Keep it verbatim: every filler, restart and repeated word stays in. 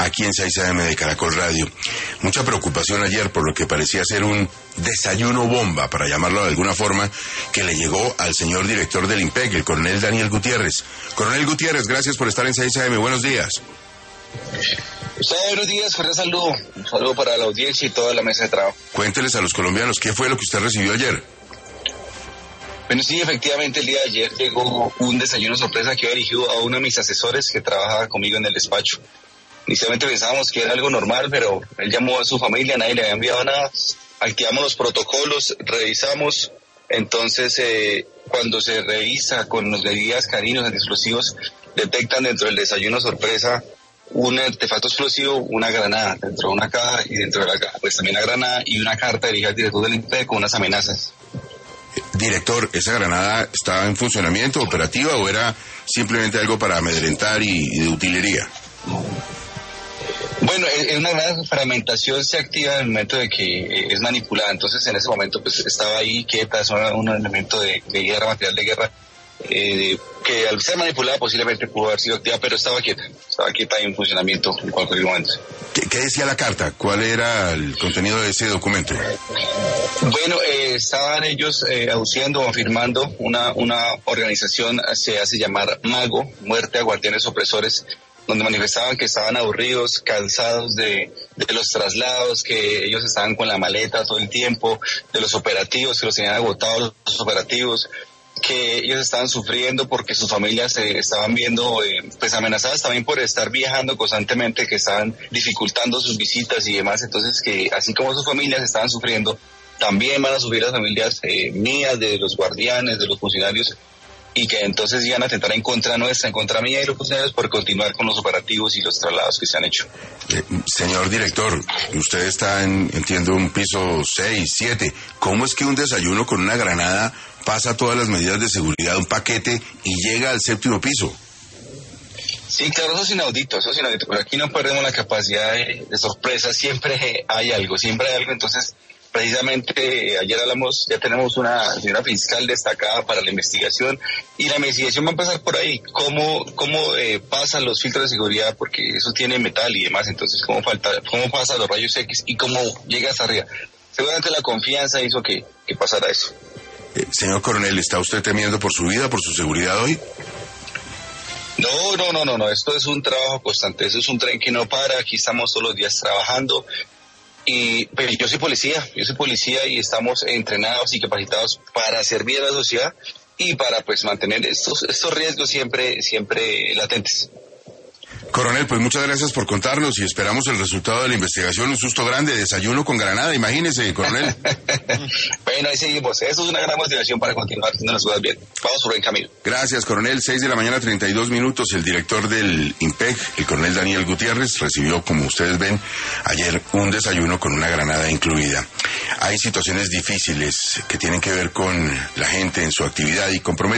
aquí en seis A M de Caracol Radio. Mucha preocupación ayer por lo que parecía ser un desayuno bomba, para llamarlo de alguna forma, que le llegó al señor director del IMPEC, el coronel Daniel Gutiérrez. Coronel Gutiérrez, gracias por estar en seis A M. Buenos días. Gustavo, buenos días, fuerte saludo. Un saludo para la audiencia y toda la mesa de trabajo. Cuénteles a los colombianos, ¿qué fue lo que usted recibió ayer? Bueno, sí, efectivamente, el día de ayer llegó un desayuno sorpresa que iba dirigido a uno de mis asesores que trabajaba conmigo en el despacho. Inicialmente pensábamos que era algo normal, pero él llamó a su familia, nadie le había enviado nada. Activamos los protocolos, revisamos. Entonces, eh, cuando se revisa con los medidas caninos antiexplosivos, detectan dentro del desayuno sorpresa un artefacto explosivo, una granada dentro de una caja, y dentro de la caja pues también la granada y una carta dirigida al director del IMPEC con unas amenazas. Director, ¿esa granada estaba en funcionamiento, operativa, o era simplemente algo para amedrentar y, y de utilería? Bueno, es una gran fragmentación, se activa en el momento de que es manipulada, entonces en ese momento pues estaba ahí quieta, es un elemento de, de guerra, material de guerra, eh, que al ser manipulada posiblemente pudo haber sido activa, pero estaba quieta, estaba quieta en funcionamiento en cualquier momento. ¿Qué, qué decía la carta? ¿Cuál era el contenido de ese documento? Bueno, eh, estaban ellos eh, aduciendo o afirmando una, una organización, se hace llamar MAGO, Muerte a Guardianes Opresores, donde manifestaban que estaban aburridos, cansados de, de los traslados, que ellos estaban con la maleta todo el tiempo, de los operativos, que los tenían agotados los operativos, que ellos estaban sufriendo porque sus familias se eh, estaban viendo eh, pues amenazadas también por estar viajando constantemente, que estaban dificultando sus visitas y demás. Entonces, que así como sus familias estaban sufriendo, también van a sufrir las familias eh, mías, de los guardianes, de los funcionarios, y que entonces iban a atentar en contra nuestra, en contra mía y los funcionarios, por continuar con los operativos y los traslados que se han hecho. Eh, señor director, usted está en, entiendo, un piso seis, siete. ¿Cómo es que un desayuno con una granada pasa todas las medidas de seguridad, un paquete, y llega al séptimo piso? Sí, claro, eso es inaudito, eso es inaudito, pero aquí no perdemos la capacidad de, de sorpresa, siempre hay algo, siempre hay algo. Entonces, precisamente ayer hablamos, ya tenemos una señora fiscal destacada para la investigación, y la investigación va a empezar por ahí, cómo, cómo eh, pasan los filtros de seguridad, porque eso tiene metal y demás. Entonces cómo falta, cómo pasan los rayos X y cómo llega hasta arriba. Seguramente la confianza hizo que, que pasara eso. Eh, señor coronel, ¿está usted temiendo por su vida, por su seguridad hoy? No, no, no, no, no, esto es un trabajo constante, eso es un tren que no para, aquí estamos todos los días trabajando. Y pues, yo soy policía, yo soy policía y estamos entrenados y capacitados para servir a la sociedad y para pues mantener estos estos riesgos siempre siempre latentes. Coronel, pues muchas gracias por contarnos y esperamos el resultado de la investigación. Un susto grande, desayuno con granada, imagínese, coronel. Bueno, ahí seguimos, eso es una gran motivación para continuar haciendo las cosas bien. Vamos por buen camino. Gracias, coronel. Seis de la mañana, treinta y dos minutos. El director del IMPEC, el coronel Daniel Gutiérrez, recibió, como ustedes ven, ayer un desayuno con una granada incluida. Hay situaciones difíciles que tienen que ver con la gente en su actividad y comprometidos.